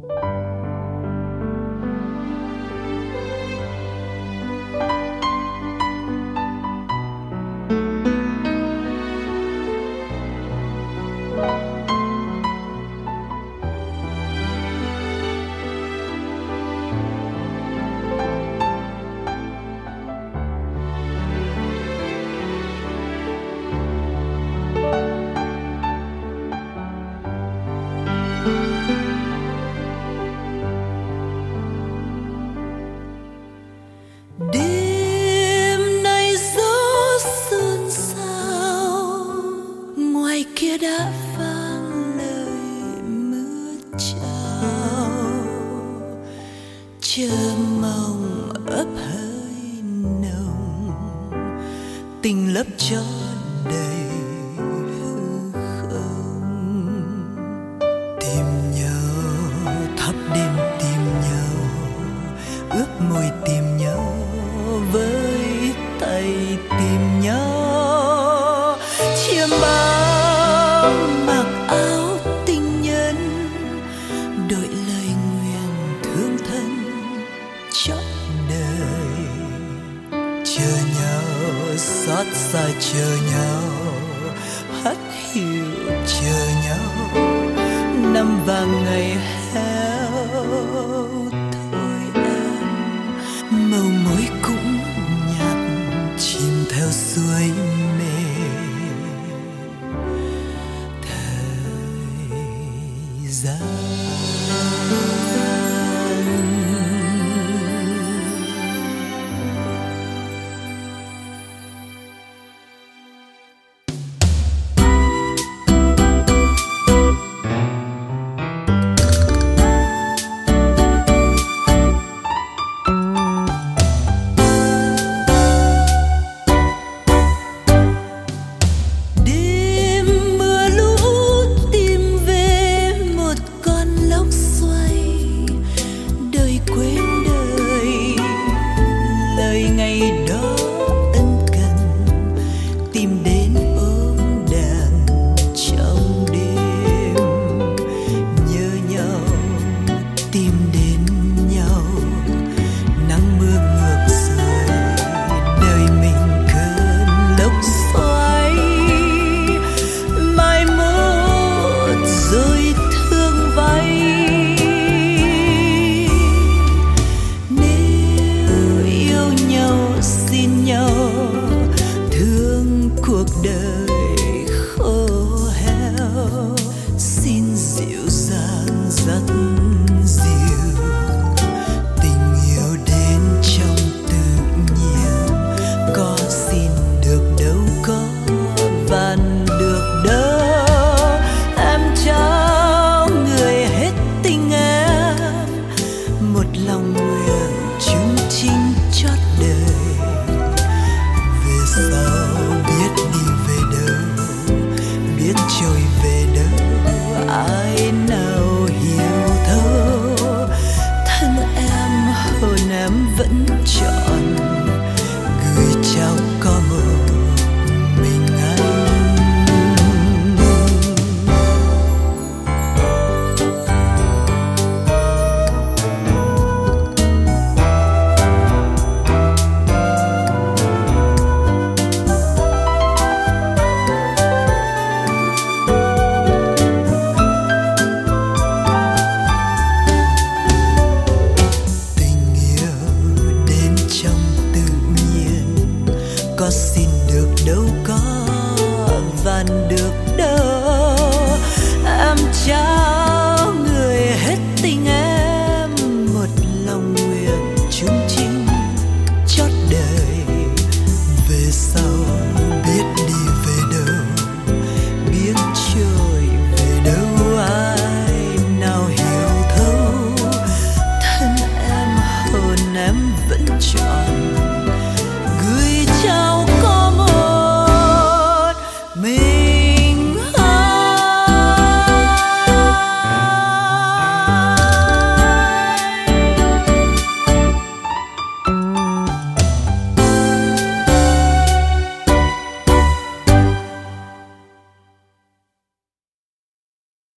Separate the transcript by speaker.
Speaker 1: Đêm nay gió xôn xao, ngoài kia đã vang lời mưa chào. Chờ mong ấp hơi nồng, tình lấp cho đầy hư không. Tìm nhau thắp đêm, tìm nhau ướp môi, tìm nhau với tay, tìm nhau chiêm bao mặc áo tình nhân, đội lời nguyện thương thân chót đời. Chờ nhau xót xa, chờ nhau hắt hiu, chờ nhau năm vàng ngày héo. Thôi em màu môi cũng nhạt, chìm theo suối